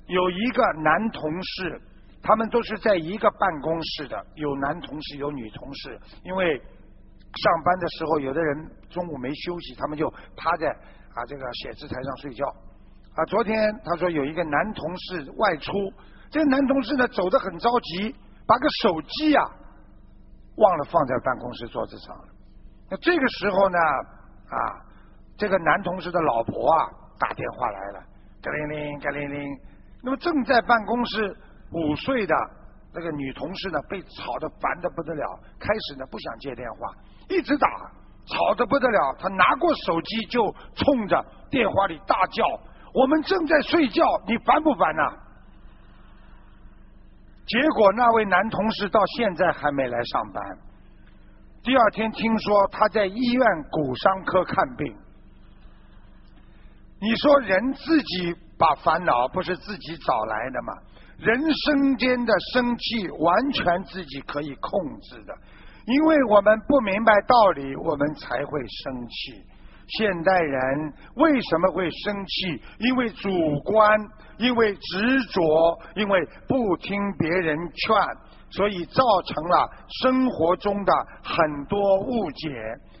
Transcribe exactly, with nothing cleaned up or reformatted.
有一个男同事，他们都是在一个办公室的，有男同事有女同事，因为上班的时候有的人中午没休息，他们就趴在啊这个写字台上睡觉啊。昨天他说有一个男同事外出，这个男同事呢走得很着急，把个手机啊忘了放在办公室桌子上了。那这个时候呢啊这个男同事的老婆啊打电话来了，嘎铃铃嘎铃铃。那么正在办公室午睡的那个女同事呢被吵得烦得不得了，开始呢不想接电话，一直打，吵得不得了，她拿过手机就冲着电话里大叫，我们正在睡觉，你烦不烦啊？结果那位男同事到现在还没来上班，第二天听说他在医院骨伤科看病。你说人自己把烦恼不是自己找来的吗？人生间的生气完全自己可以控制的，因为我们不明白道理，我们才会生气。现代人为什么会生气？因为主观，因为执着，因为不听别人劝，所以造成了生活中的很多误解。